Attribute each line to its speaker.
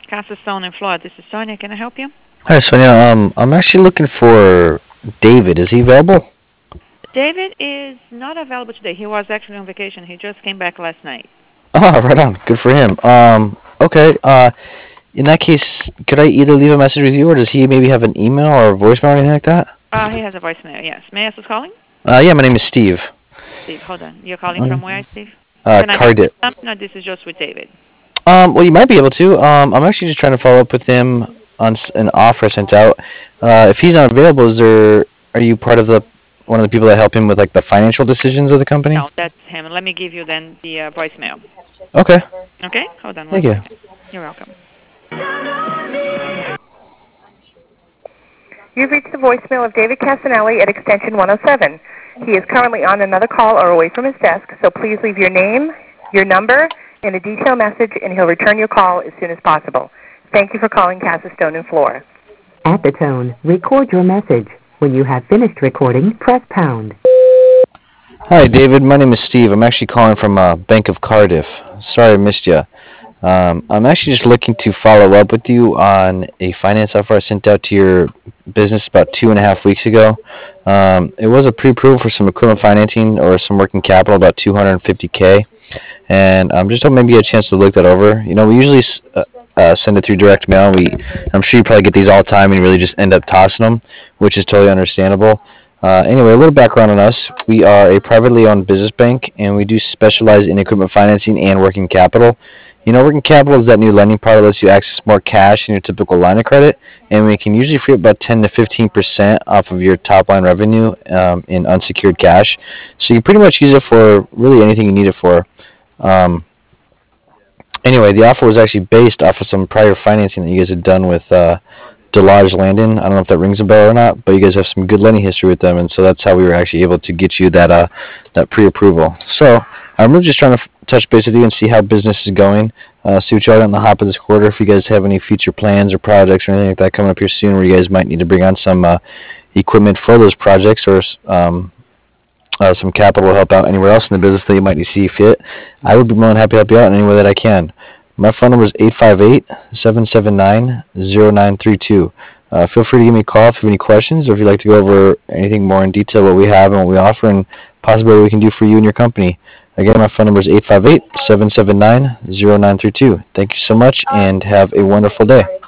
Speaker 1: Casa Stone in Florida. This is Sonia. Can I help you?
Speaker 2: Hi, Sonia. I'm actually looking for David. Is he available?
Speaker 1: David is not available today. He was actually on vacation. He just came back last night.
Speaker 2: Oh, right on. Good for him. Okay. In that case, could I either leave a message with you, or does he maybe have an email or a voicemail or anything like that?
Speaker 1: He has a voicemail, yes. May I ask who's calling?
Speaker 2: Yeah, my name is Steve.
Speaker 1: Steve, hold on. You're calling from
Speaker 2: Um,
Speaker 1: where, Steve? Can I help with
Speaker 2: Cardit.
Speaker 1: something, or this is just with David?
Speaker 2: Well, you might be able to. I'm actually just trying to follow up with him on an offer I sent out. If he's not available, are you part of the one of the people that help him with like the financial decisions of the company?
Speaker 1: No, that's him. Let me give you then the voicemail.
Speaker 2: Okay.
Speaker 1: Okay? Hold on one
Speaker 2: Thank you.
Speaker 1: second. You're welcome. You've reached the voicemail of David Casanelli at extension 107. He is currently on another call or away from his desk, so please leave your name, your number, and a detailed message, and he'll return your call as soon as possible. Thank you for calling Casa Stone and Floor.
Speaker 3: At the tone, record your message. When you have finished recording, press pound.
Speaker 2: Hi, David. My name is Steve. I'm actually calling from Bank of Cardiff. Sorry I missed you. I'm actually just looking to follow up with you on a finance offer I sent out to your business about 2.5 weeks ago. It was a pre-approval for some equipment financing or some working capital, about 250K. And I'm just hoping maybe you get a chance to look that over. You know, we usually send it through direct mail. I'm sure you probably get these all the time and you really just end up tossing them, which is totally understandable. Anyway, a little background on us. We are a privately owned business bank, and we do specialize in equipment financing and working capital. You know, working capital is that new lending product that lets you access more cash in your typical line of credit, and we can usually free up about 10 to 15% off of your top line revenue in unsecured cash. So you can pretty much use it for really anything you need it for. Um, anyway, the offer was actually based off of some prior financing that you guys had done with Delage Landon. I don't know if that rings a bell or not, but you guys have some good lending history with them, and so that's how we were actually able to get you that pre-approval. So I'm really just trying to touch base with you and see how business is going. See what y'all got on the hop of this quarter. If you guys have any future plans or projects or anything like that coming up here soon, where you guys might need to bring on some equipment for those projects, or some capital to help out anywhere else in the business that you might see fit, I would be more than happy to help you out in any way that I can. My phone number is 858-779-0932. Feel free to give me a call if you have any questions, or if you'd like to go over anything more in detail, what we have and what we offer, and possibly what we can do for you and your company. Again, my phone number is 858-779-0932. Thank you so much, and have a wonderful day.